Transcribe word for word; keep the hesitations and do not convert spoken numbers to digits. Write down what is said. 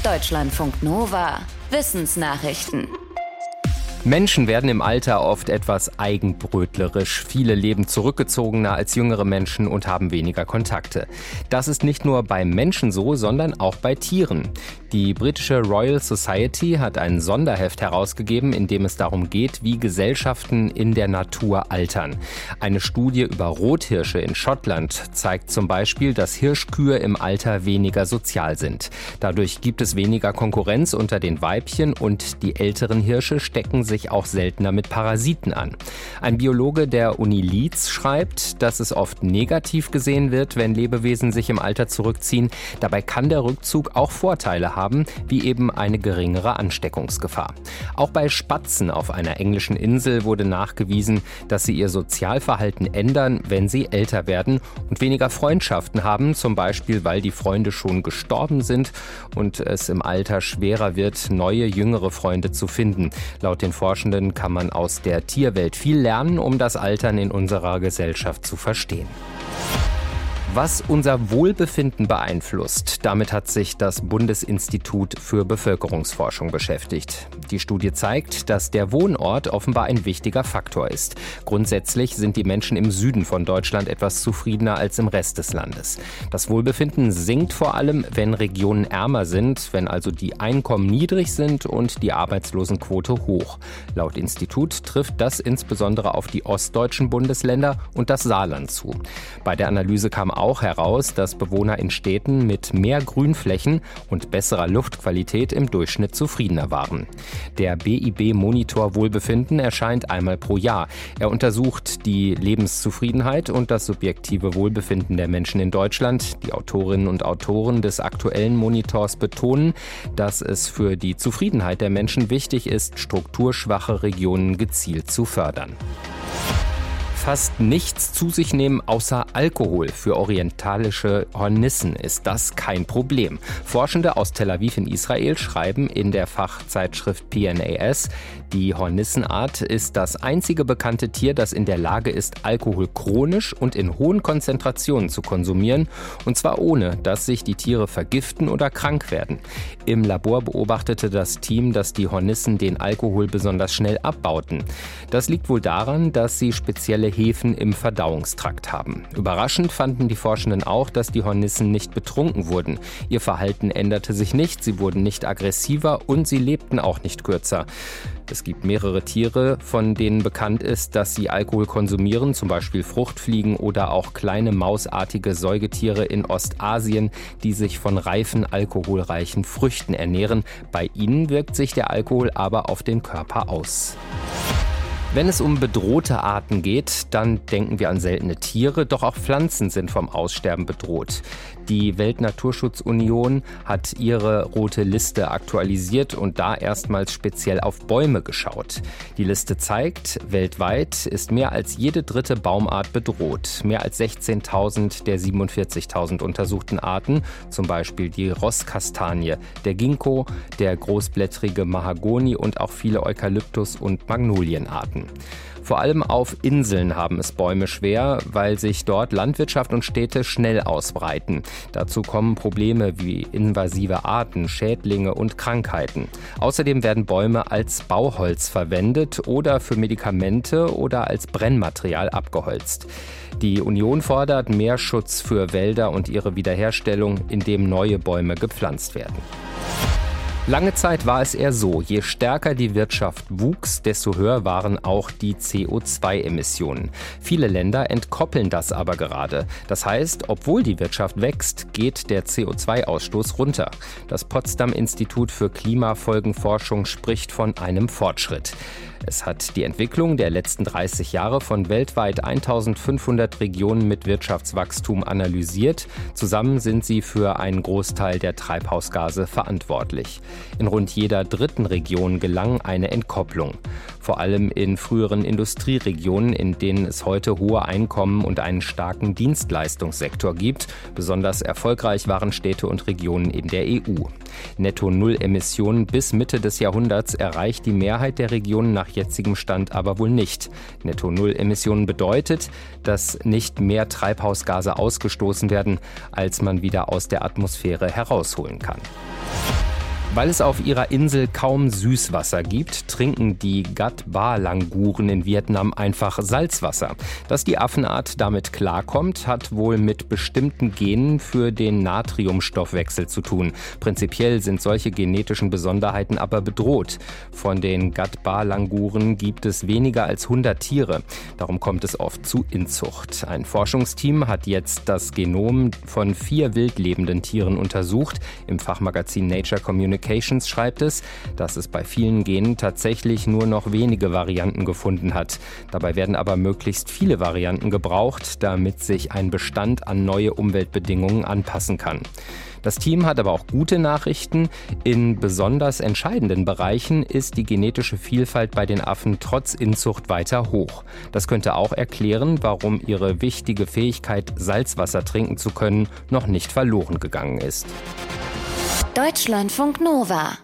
Deutschlandfunk Nova. Wissensnachrichten. Menschen werden im Alter oft etwas eigenbrötlerisch. Viele leben zurückgezogener als jüngere Menschen und haben weniger Kontakte. Das ist nicht nur bei Menschen so, sondern auch bei Tieren. Die britische Royal Society hat ein Sonderheft herausgegeben, in dem es darum geht, wie Gesellschaften in der Natur altern. Eine Studie über Rothirsche in Schottland zeigt zum Beispiel, dass Hirschkühe im Alter weniger sozial sind. Dadurch gibt es weniger Konkurrenz unter den Weibchen und die älteren Hirsche stecken sich auch seltener mit Parasiten an. Ein Biologe der Uni Leeds schreibt, dass es oft negativ gesehen wird, wenn Lebewesen sich im Alter zurückziehen. Dabei kann der Rückzug auch Vorteile haben, wie eben eine geringere Ansteckungsgefahr. Auch bei Spatzen auf einer englischen Insel wurde nachgewiesen, dass sie ihr Sozialverhalten ändern, wenn sie älter werden und weniger Freundschaften haben, zum Beispiel weil die Freunde schon gestorben sind und es im Alter schwerer wird, neue, jüngere Freunde zu finden. Laut den Forschenden kann man aus der Tierwelt viel lernen, um das Altern in unserer Gesellschaft zu verstehen. Was unser Wohlbefinden beeinflusst, damit hat sich das Bundesinstitut für Bevölkerungsforschung beschäftigt. Die Studie zeigt, dass der Wohnort offenbar ein wichtiger Faktor ist. Grundsätzlich sind die Menschen im Süden von Deutschland etwas zufriedener als im Rest des Landes. Das Wohlbefinden sinkt vor allem, wenn Regionen ärmer sind, wenn also die Einkommen niedrig sind und die Arbeitslosenquote hoch. Laut Institut trifft das insbesondere auf die ostdeutschen Bundesländer und das Saarland zu. Bei der Analyse kam auch heraus, dass Bewohner in Städten mit mehr Grünflächen und besserer Luftqualität im Durchschnitt zufriedener waren. Der B I B-Monitor Wohlbefinden erscheint einmal pro Jahr. Er untersucht die Lebenszufriedenheit und das subjektive Wohlbefinden der Menschen in Deutschland. Die Autorinnen und Autoren des aktuellen Monitors betonen, dass es für die Zufriedenheit der Menschen wichtig ist, strukturschwache Regionen gezielt zu fördern. Fast nichts zu sich nehmen außer Alkohol. Für orientalische Hornissen ist das kein Problem. Forschende aus Tel Aviv in Israel schreiben in der Fachzeitschrift P N A S, die Hornissenart ist das einzige bekannte Tier, das in der Lage ist, Alkohol chronisch und in hohen Konzentrationen zu konsumieren, und zwar ohne, dass sich die Tiere vergiften oder krank werden. Im Labor beobachtete das Team, dass die Hornissen den Alkohol besonders schnell abbauten. Das liegt wohl daran, dass sie spezielle Hefen im Verdauungstrakt haben. Überraschend fanden die Forschenden auch, dass die Hornissen nicht betrunken wurden. Ihr Verhalten änderte sich nicht, sie wurden nicht aggressiver und sie lebten auch nicht kürzer. Es gibt mehrere Tiere, von denen bekannt ist, dass sie Alkohol konsumieren, zum Beispiel Fruchtfliegen oder auch kleine mausartige Säugetiere in Ostasien, die sich von reifen, alkoholreichen Früchten ernähren. Bei ihnen wirkt sich der Alkohol aber auf den Körper aus. Wenn es um bedrohte Arten geht, dann denken wir an seltene Tiere, doch auch Pflanzen sind vom Aussterben bedroht. Die Weltnaturschutzunion hat ihre rote Liste aktualisiert und da erstmals speziell auf Bäume geschaut. Die Liste zeigt, weltweit ist mehr als jede dritte Baumart bedroht. Mehr als sechzehntausend der siebenundvierzigtausend untersuchten Arten, zum Beispiel die Rosskastanie, der Ginkgo, der großblättrige Mahagoni und auch viele Eukalyptus- und Magnolienarten. Vor allem auf Inseln haben es Bäume schwer, weil sich dort Landwirtschaft und Städte schnell ausbreiten. Dazu kommen Probleme wie invasive Arten, Schädlinge und Krankheiten. Außerdem werden Bäume als Bauholz verwendet oder für Medikamente oder als Brennmaterial abgeholzt. Die Union fordert mehr Schutz für Wälder und ihre Wiederherstellung, indem neue Bäume gepflanzt werden. Lange Zeit war es eher so, je stärker die Wirtschaft wuchs, desto höher waren auch die C O zwei Emissionen. Viele Länder entkoppeln das aber gerade. Das heißt, obwohl die Wirtschaft wächst, geht der C O zwei Ausstoß runter. Das Potsdam-Institut für Klimafolgenforschung spricht von einem Fortschritt. Es hat die Entwicklung der letzten dreißig Jahre von weltweit eintausendfünfhundert Regionen mit Wirtschaftswachstum analysiert. Zusammen sind sie für einen Großteil der Treibhausgase verantwortlich. In rund jeder dritten Region gelang eine Entkopplung. Vor allem in früheren Industrieregionen, in denen es heute hohe Einkommen und einen starken Dienstleistungssektor gibt. Besonders erfolgreich waren Städte und Regionen in der E U. Netto-Null-Emissionen bis Mitte des Jahrhunderts erreicht die Mehrheit der Regionen nach jetzigem Stand aber wohl nicht. Netto-Null-Emissionen bedeutet, dass nicht mehr Treibhausgase ausgestoßen werden, als man wieder aus der Atmosphäre herausholen kann. Weil es auf ihrer Insel kaum Süßwasser gibt, trinken die Gat-Ba-Languren in Vietnam einfach Salzwasser. Dass die Affenart damit klarkommt, hat wohl mit bestimmten Genen für den Natriumstoffwechsel zu tun. Prinzipiell sind solche genetischen Besonderheiten aber bedroht. Von den Gat-Ba-Languren gibt es weniger als hundert Tiere. Darum kommt es oft zu Inzucht. Ein Forschungsteam hat jetzt das Genom von vier wildlebenden Tieren untersucht. Im Fachmagazin Nature Communications schreibt es, dass es bei vielen Genen tatsächlich nur noch wenige Varianten gefunden hat. Dabei werden aber möglichst viele Varianten gebraucht, damit sich ein Bestand an neue Umweltbedingungen anpassen kann. Das Team hat aber auch gute Nachrichten. In besonders entscheidenden Bereichen ist die genetische Vielfalt bei den Affen trotz Inzucht weiter hoch. Das könnte auch erklären, warum ihre wichtige Fähigkeit, Salzwasser trinken zu können, noch nicht verloren gegangen ist. Deutschlandfunk Nova